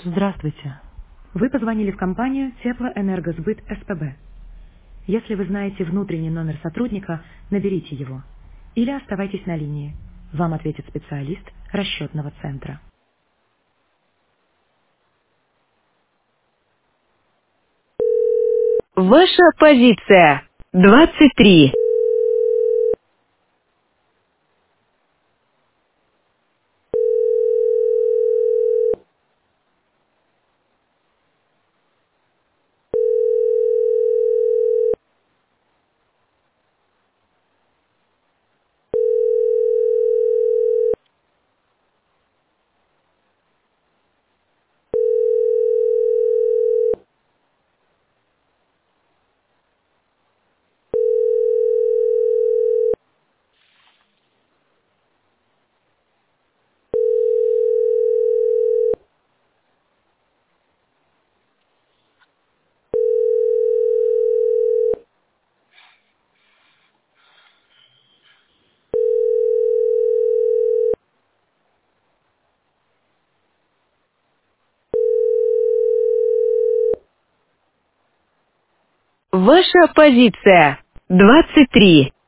Здравствуйте. Вы позвонили в компанию «Теплоэнергосбыт СПБ». Если вы знаете внутренний номер сотрудника, наберите его. Или оставайтесь на линии. Вам ответит специалист расчетного центра. Ваша позиция 23. Ваша позиция 23.